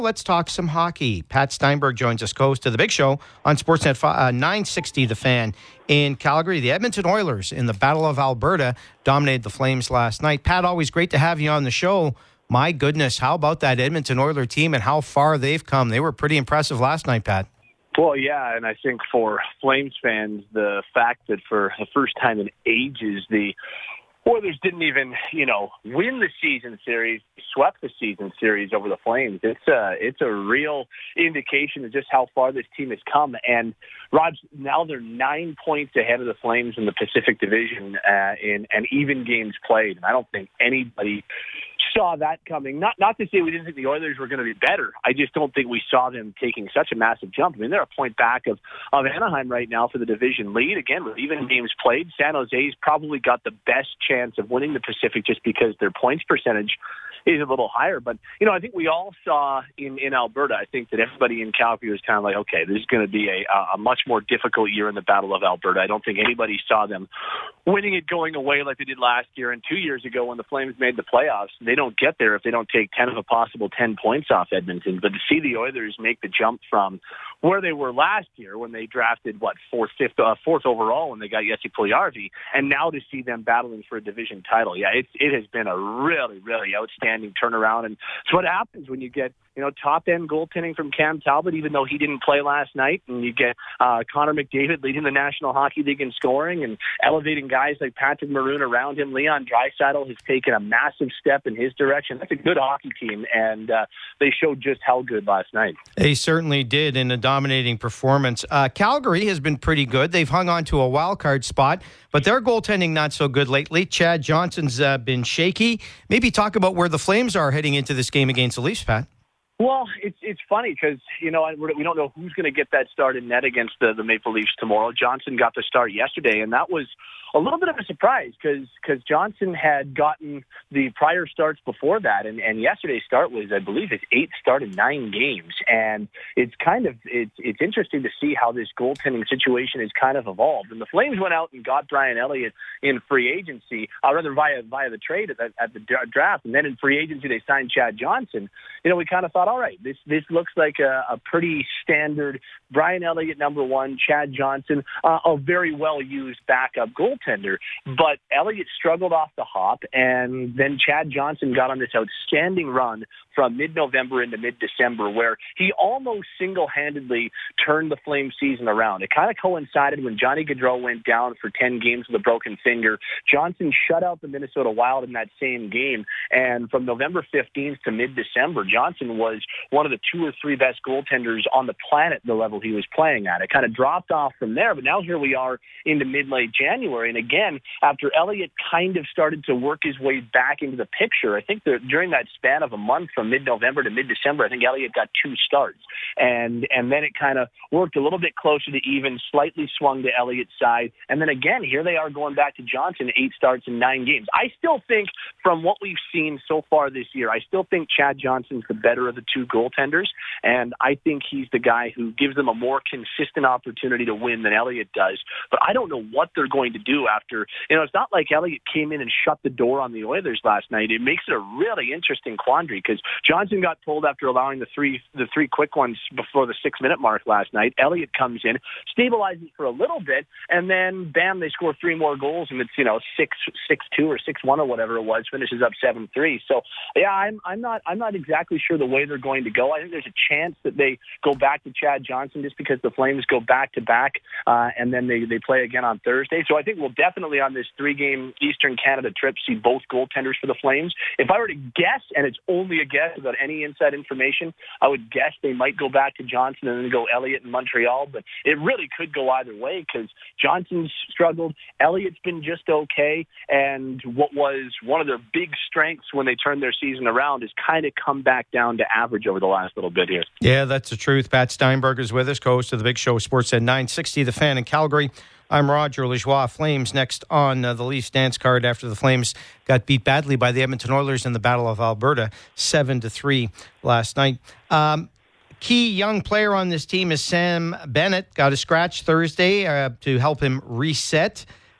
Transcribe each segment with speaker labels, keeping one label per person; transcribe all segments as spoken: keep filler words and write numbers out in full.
Speaker 1: Let's talk some hockey. Pat Steinberg joins us, host of The Big Show on Sportsnet uh, nine sixty The Fan in Calgary. The Edmonton Oilers in the Battle of Alberta dominated the Flames last night. Pat, always great to have you on the show. My goodness, how about that Edmonton Oilers team and how far they've come? They were pretty impressive last night, Pat.
Speaker 2: Well, yeah, and I think for Flames fans, the fact that for the first time in ages, the Oilers didn't even, you know, win the season series, swept the season series over the Flames. It's a, it's a real indication of just how far this team has come. And, Raj, now they're nine points ahead of the Flames in the Pacific Division uh, in and even games played. And I don't think anybody saw that coming. Not not to say we didn't think the Oilers were going to be better. I just don't think we saw them taking such a massive jump. I mean, they're a point back of, of Anaheim right now for the division lead. Again, with even games played, San Jose's probably got the best chance of winning the Pacific just because their points percentage is a little higher. But, you know, I think we all saw in, in Alberta, I think that everybody in Calgary was kind of like, okay, this is going to be a, a much more difficult year in the Battle of Alberta. I don't think anybody saw them winning it going away like they did last year and two years ago when the Flames made the playoffs. They don't get there if they don't take ten of a possible ten points off Edmonton. But to see the Oilers make the jump from where they were last year when they drafted, what, fourth, fifth, uh, fourth overall when they got Jesse Puljujarvi, and now to see them battling for a division title, yeah, it, it has been a really, really outstanding turnaround. And it's what happens when you get, you know, top-end goaltending from Cam Talbot, even though he didn't play last night, and you get uh, Connor McDavid leading the National Hockey League in scoring and elevating guys like Patrick Maroon around him. Leon Draisaitl has taken a massive step in his direction. That's a good hockey team, and uh, they showed just how good last night.
Speaker 1: They certainly did in a dominating performance. Uh, Calgary has been pretty good. They've hung on to a wild card spot, but their goaltending not so good lately. Chad Johnson's uh, been shaky. Maybe talk about where the Flames are heading into this game against the Leafs, Pat.
Speaker 2: Well, it's it's funny because, you know, we don't know who's going to get that start in net against the, the Maple Leafs tomorrow. Johnson got the start yesterday, and that was a little bit of a surprise because because Johnson had gotten the prior starts before that, and, and yesterday's start was, I believe, his eighth start in nine games. And it's kind of it's it's interesting to see how this goaltending situation has kind of evolved. And the Flames went out and got Brian Elliott in free agency, or rather via via the trade at the, at the draft, and then in free agency they signed Chad Johnson. You know, we kind of thought, all right, this this looks like a, a pretty standard Brian Elliott number one, Chad Johnson, uh, a very well used backup goaltender. But Elliott struggled off the hop, and then Chad Johnson got on this outstanding run from mid-November into mid-December where he almost single-handedly turned the Flames season around. It kind of coincided when Johnny Gaudreau went down for ten games with a broken finger. Johnson shut out the Minnesota Wild in that same game, and from November fifteenth to mid-December, Johnson was one of the two or three best goaltenders on the planet, the level he was playing at. It kind of dropped off from there, but now here we are into mid-late January, and again, after Elliott kind of started to work his way back into the picture, I think that during that span of a month from mid-November to mid-December, I think Elliott got two starts. And and then it kind of worked a little bit closer to even, slightly swung to Elliott's side. And then again, here they are going back to Johnson, eight starts in nine games. I still think, from what we've seen so far this year, I still think Chad Johnson's the better of the two goaltenders. And I think he's the guy who gives them a more consistent opportunity to win than Elliott does. But I don't know what they're going to do after. You know, it's not like Elliott came in and shut the door on the Oilers last night. It makes it a really interesting quandary because Johnson got pulled after allowing the three the three quick ones before the six-minute mark last night. Elliott comes in, stabilizes for a little bit, and then, bam, they score three more goals, and it's, you know, six six two or six one or whatever it was, finishes up seven three. So, yeah, I'm I'm not I'm not exactly sure the way they're going to go. I think there's a chance that they go back to Chad Johnson just because the Flames go back-to-back, uh, and then they, they play again on Thursday. So I think we'll definitely, on this three-game Eastern Canada trip, see both goaltenders for the Flames. If I were to guess, and it's only a guess without any inside information, I would guess they might go back to Johnson and then go Elliott in Montreal, but it really could go either way because Johnson's struggled, Elliott's been just okay, and what was one of their big strengths when they turned their season around has kind of come back down to average over the last little bit here.
Speaker 1: Yeah, that's the truth. Pat Steinberg is with us, co-host of The Big Show, Sportsnet nine sixty, The Fan in Calgary. I'm Roger Lajoie. Flames next on uh, the Leafs dance card after the Flames got beat badly by the Edmonton Oilers in the Battle of Alberta, seven to three last night. Um, key young player on this team is Sam Bennett. Got a scratch Thursday uh, to help him reset.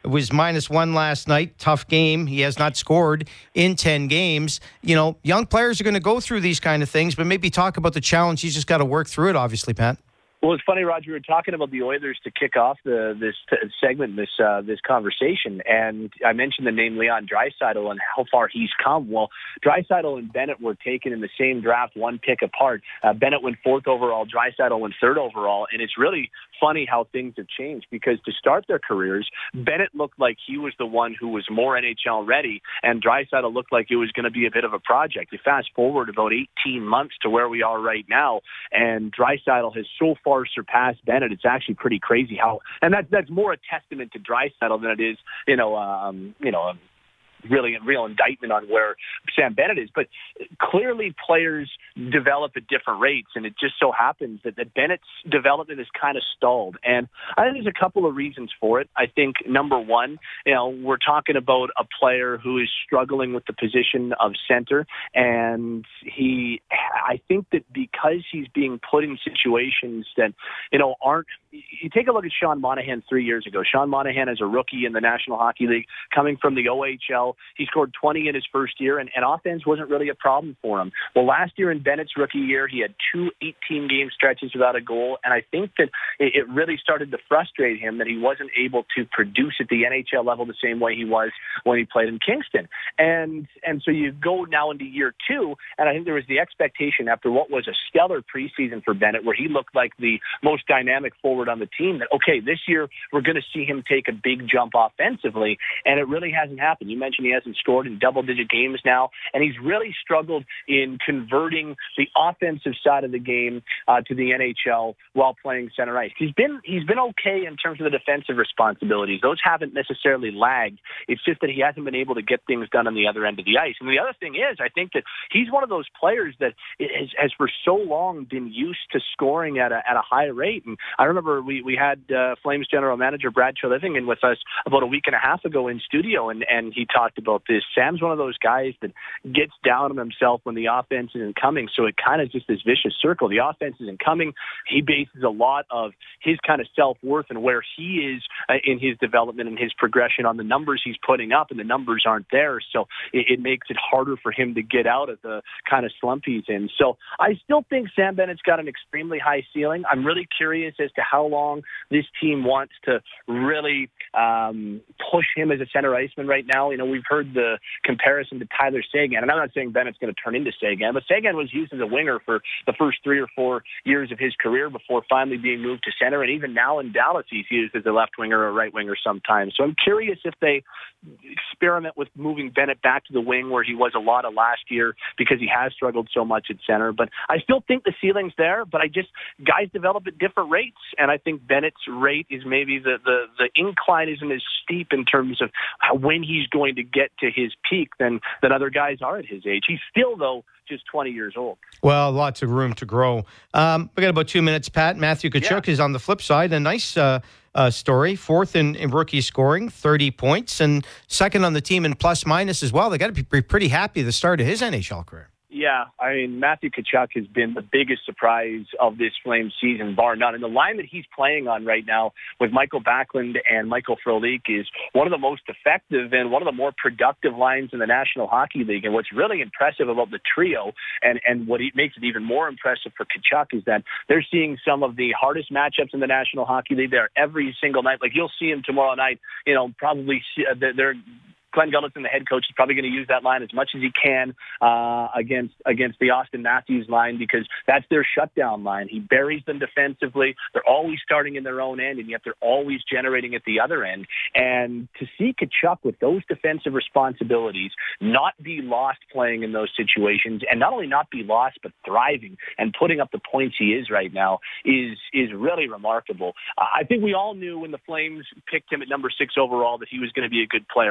Speaker 1: was minus one last night. Tough game. He has not scored in ten games. You know, young players are going to go through these kind of things, but maybe talk about the challenge. He's just got to work through it, obviously, Pat.
Speaker 2: Well, it's funny, Roger. We were talking about the Oilers to kick off the this t- segment, this uh, this conversation, and I mentioned the name Leon Draisaitl and how far he's come. Well, Draisaitl and Bennett were taken in the same draft, one pick apart. Uh, Bennett went fourth overall, Draisaitl went third overall, and it's really funny how things have changed because to start their careers, Bennett looked like he was the one who was more N H L ready, and Draisaitl looked like it was going to be a bit of a project. You fast forward about eighteen months to where we are right now, and Draisaitl has so far surpassed Bennett. It's actually pretty crazy how, and that's that's more a testament to Draisaitl than it is, you know, um, you know. Um, really a real indictment on where Sam Bennett is. But clearly players develop at different rates, and it just so happens that, that Bennett's development is kind of stalled. And I think there's a couple of reasons for it. I think, number one, you know, we're talking about a player who is struggling with the position of center, and he, I think that because he's being put in situations that, you know, aren't, you take a look at Sean Monahan three years ago. Sean Monahan as a rookie in the National Hockey League, coming from the O H L, he scored twenty in his first year, and, and offense wasn't really a problem for him. Well, last year in Bennett's rookie year, he had two eighteen-game stretches without a goal, and I think that it, it really started to frustrate him that he wasn't able to produce at the N H L level the same way he was when he played in Kingston. And and so you go now into year two, and I think there was the expectation after what was a stellar preseason for Bennett, where he looked like the most dynamic forward on the team, that, okay, this year we're going to see him take a big jump offensively, and it really hasn't happened. You mentioned he hasn't scored in double-digit games now, and he's really struggled in converting the offensive side of the game uh, to the N H L while playing center ice. He's been he's been okay in terms of the defensive responsibilities. Those haven't necessarily lagged. It's just that he hasn't been able to get things done on the other end of the ice. And the other thing is, I think that he's one of those players that has, has for so long been used to scoring at a at a high rate. And I remember we we had uh, Flames general manager Brad Trelivingen with us about a week and a half ago in studio, and and he talked about this. Sam's one of those guys that gets down on himself when the offense isn't coming, so it kind of just this vicious circle. The offense isn't coming. He bases a lot of his kind of self-worth and where he is uh, in his development and his progression on the numbers he's putting up, and the numbers aren't there, so it, it makes it harder for him to get out of the kind of slump he's in. So I still think Sam Bennett's got an extremely high ceiling. I'm really curious as to how long this team wants to really um, push him as a center iceman right now. You know, we've heard the comparison to Tyler Seguin, and I'm not saying Bennett's going to turn into Seguin, but Seguin was used as a winger for the first three or four years of his career before finally being moved to center, and even now in Dallas he's used as a left winger or a right winger sometimes. So I'm curious if they experiment with moving Bennett back to the wing where he was a lot of last year, because he has struggled so much at center. But I still think the ceiling's there, but I just, guys develop at different rates, and I think Bennett's rate is maybe the, the, the incline isn't as steep in terms of how, when he's going to get to his peak than, than other guys are at his age. He's still, though, just twenty years old.
Speaker 1: Well, lots of room to grow. Um, we got about two minutes, Pat. Matthew Tkachuk yeah. is on the flip side. A nice uh, uh, story. Fourth in, in rookie scoring, thirty points, and second on the team in plus minus as well. They got to be pretty happy at the start of his N H L career.
Speaker 2: Yeah, I mean, Matthew Tkachuk has been the biggest surprise of this Flames season, bar none. And the line that he's playing on right now with Michael Backlund and Michael Frolik is one of the most effective and one of the more productive lines in the National Hockey League. And what's really impressive about the trio, and, and what makes it even more impressive for Tkachuk, is that they're seeing some of the hardest matchups in the National Hockey League there every single night. Like, you'll see him tomorrow night, you know, probably see, uh, they're Glenn Gulletson, the head coach, is probably going to use that line as much as he can uh, against against the Austin Matthews line, because that's their shutdown line. He buries them defensively. They're always starting in their own end, and yet they're always generating at the other end. And to see Tkachuk with those defensive responsibilities not be lost playing in those situations, and not only not be lost, but thriving and putting up the points he is right now, is is really remarkable. Uh, I think we all knew when the Flames picked him at number six overall that he was going to be a good player, and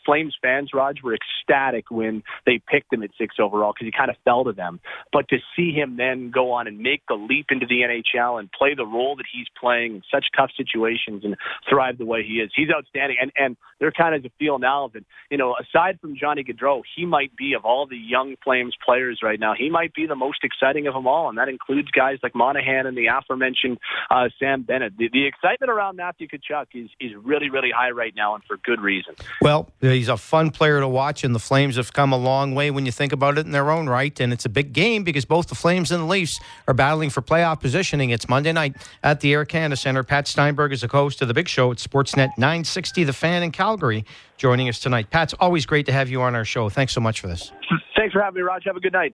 Speaker 2: Flames fans, Raj, were ecstatic when they picked him at six overall because he kind of fell to them. But to see him then go on and make the leap into the N H L and play the role that he's playing in such tough situations and thrive the way he is, he's outstanding. And and there kind of is a feel now that, you know, aside from Johnny Gaudreau, he might be, of all the young Flames players right now, he might be the most exciting of them all. And that includes guys like Monahan and the aforementioned uh, Sam Bennett. The, the excitement around Matthew Tkachuk is, is really, really high right now, and for good reason.
Speaker 1: Well, he's a fun player to watch, and the Flames have come a long way when you think about it in their own right. And it's a big game because both the Flames and the Leafs are battling for playoff positioning. It's Monday night at the Air Canada Centre. Pat Steinberg is the host of the Big Show at Sportsnet nine sixty, The Fan in Calgary, joining us tonight. Pat, it's always great to have you on our show. Thanks so much for this.
Speaker 2: Thanks for having me, Raj. Have a good night.